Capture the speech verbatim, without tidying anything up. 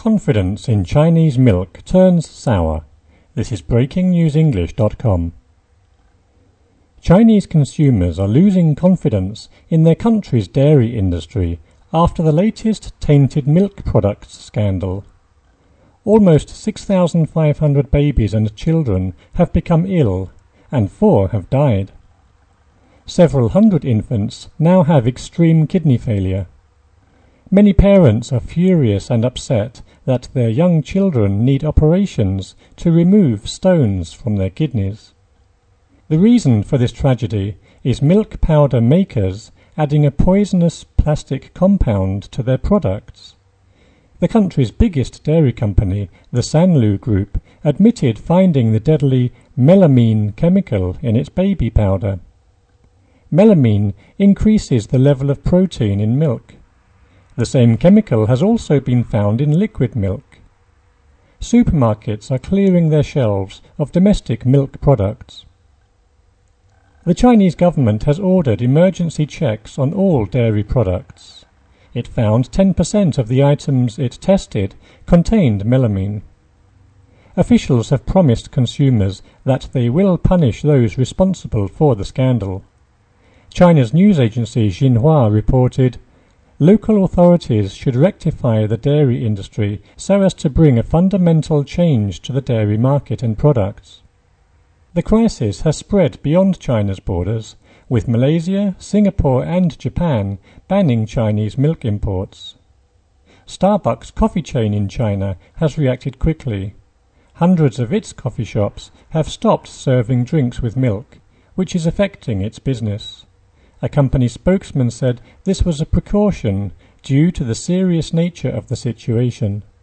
Confidence in Chinese milk turns sour. This is breaking news english dot com. Chinese consumers are losing confidence in their country's dairy industry after the latest tainted milk products scandal. Almost six thousand five hundred babies and children have become ill, and four have died. Several hundred infants now have extreme kidney failure. Many parents are furious and upset that their young children need operations to remove stones from their kidneys. The reason for this tragedy is milk powder makers adding a poisonous plastic compound to their products. The country's biggest dairy company, the Sanlu Group, admitted finding the deadly melamine chemical in its baby powder. Melamine increases the level of protein in milk. The same chemical has also been found in liquid milk. Supermarkets are clearing their shelves of domestic milk products. The Chinese government has ordered emergency checks on all dairy products. It found ten percent of the items it tested contained melamine. Officials have promised consumers that they will punish those responsible for the scandal. China's news agency Xinhua reported, "Local authorities should rectify the dairy industry so as to bring a fundamental change to the dairy market and products." The crisis has spread beyond China's borders, with Malaysia, Singapore and Japan banning Chinese milk imports. Starbucks coffee chain in China has reacted quickly. Hundreds of its coffee shops have stopped serving drinks with milk, which is affecting its business. A company spokesman said this was a precaution due to the serious nature of the situation.